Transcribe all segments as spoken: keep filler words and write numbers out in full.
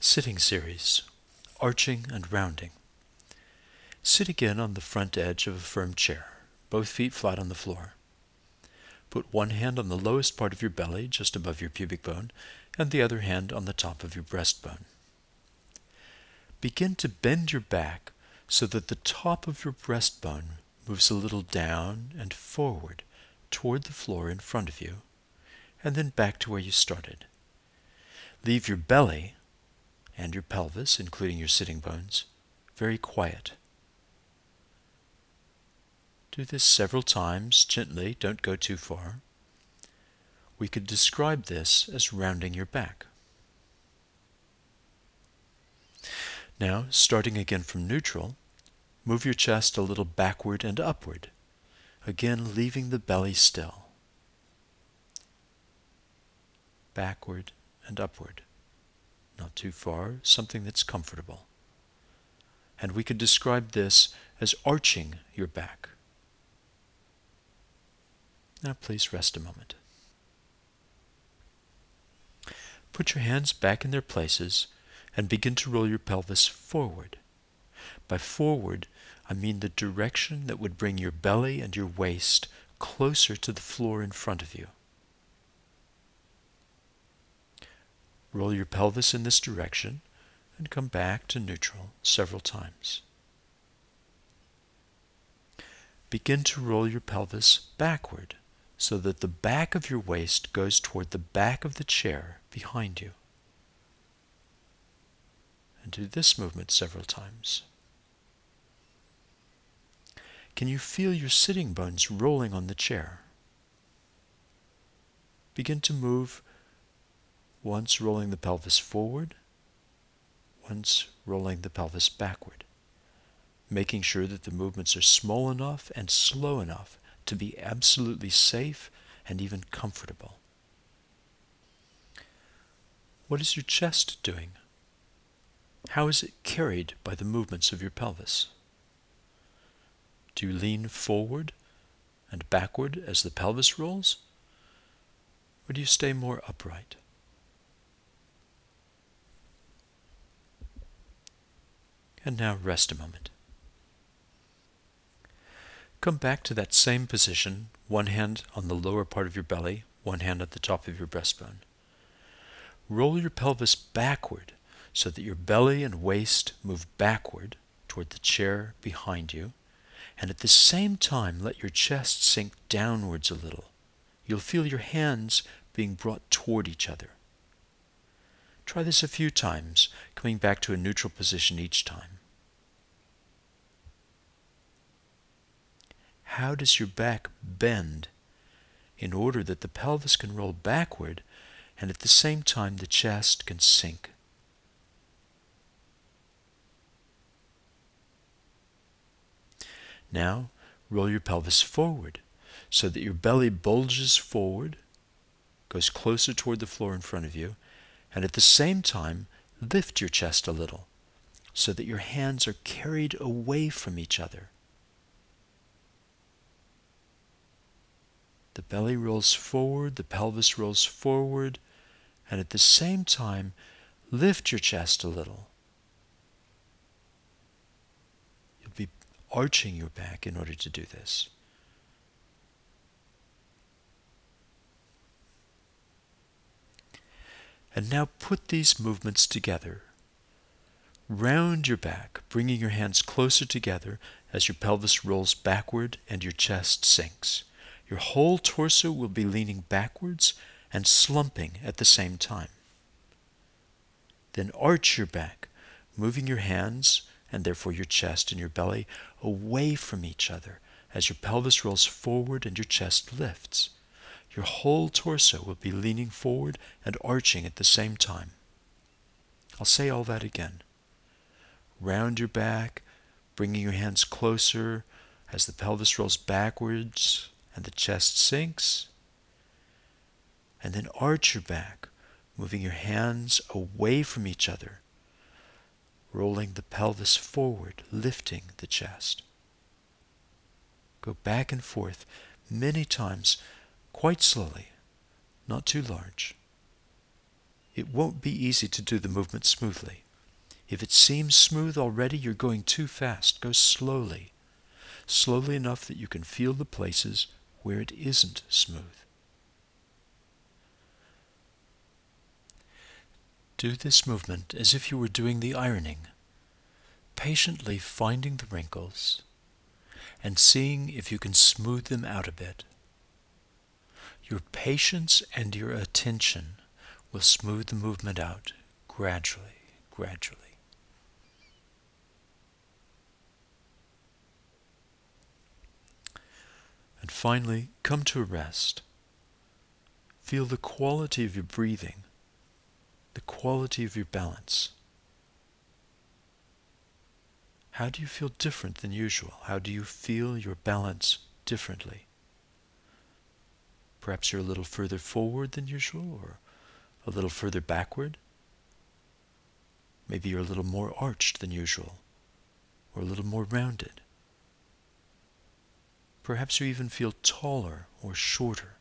Sitting series, arching and rounding. Sit again on the front edge of a firm chair, both feet flat on the floor. Put one hand on the lowest part of your belly, just above your pubic bone, and the other hand on the top of your breastbone. Begin to bend your back so that the top of your breastbone moves a little down and forward toward the floor in front of you, and then back to where you started. Leave your belly and your pelvis, including your sitting bones, very quiet. Do this several times, gently, don't go too far. We could describe this as rounding your back. Now, starting again from neutral, move your chest a little backward and upward, again leaving the belly still. Backward and upward. Not too far, something that's comfortable. And we could describe this as arching your back. Now please rest a moment. Put your hands back in their places and begin to roll your pelvis forward. By forward, I mean the direction that would bring your belly and your waist closer to the floor in front of you. Roll your pelvis in this direction and come back to neutral several times. Begin to roll your pelvis backward so that the back of your waist goes toward the back of the chair behind you. And do this movement several times. Can you feel your sitting bones rolling on the chair? Begin to move, once rolling the pelvis forward, once rolling the pelvis backward, making sure that the movements are small enough and slow enough to be absolutely safe and even comfortable. What is your chest doing? How is it carried by the movements of your pelvis? Do you lean forward and backward as the pelvis rolls? Or do you stay more upright? And now rest a moment. Come back to that same position, one hand on the lower part of your belly, one hand at the top of your breastbone. Roll your pelvis backward so that your belly and waist move backward toward the chair behind you, and at the same time let your chest sink downwards a little. You'll feel your hands being brought toward each other. Try this a few times, coming back to a neutral position each time. How does your back bend in order that the pelvis can roll backward and at the same time the chest can sink? Now, roll your pelvis forward so that your belly bulges forward, goes closer toward the floor in front of you, and at the same time, lift your chest a little so that your hands are carried away from each other. The belly rolls forward, the pelvis rolls forward, and at the same time, lift your chest a little. You'll be arching your back in order to do this. And now put these movements together. Round your back, bringing your hands closer together as your pelvis rolls backward and your chest sinks. Your whole torso will be leaning backwards and slumping at the same time. Then arch your back, moving your hands, and therefore your chest and your belly, away from each other as your pelvis rolls forward and your chest lifts. Your whole torso will be leaning forward and arching at the same time. I'll say all that again. Round your back, bringing your hands closer as the pelvis rolls backwards and the chest sinks. And then arch your back, moving your hands away from each other, rolling the pelvis forward, lifting the chest. Go back and forth many times, quite slowly, not too large. It won't be easy to do the movement smoothly. If it seems smooth already, you're going too fast. Go slowly. Slowly enough that you can feel the places where it isn't smooth. Do this movement as if you were doing the ironing, patiently finding the wrinkles and seeing if you can smooth them out a bit. Your patience and your attention will smooth the movement out gradually, gradually. And finally, come to a rest. Feel the quality of your breathing, the quality of your balance. How do you feel different than usual? How do you feel your balance differently? Perhaps you're a little further forward than usual, or a little further backward. Maybe you're a little more arched than usual, or a little more rounded. Perhaps you even feel taller or shorter.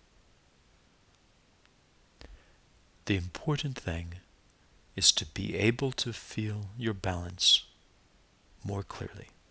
The important thing is to be able to feel your balance more clearly.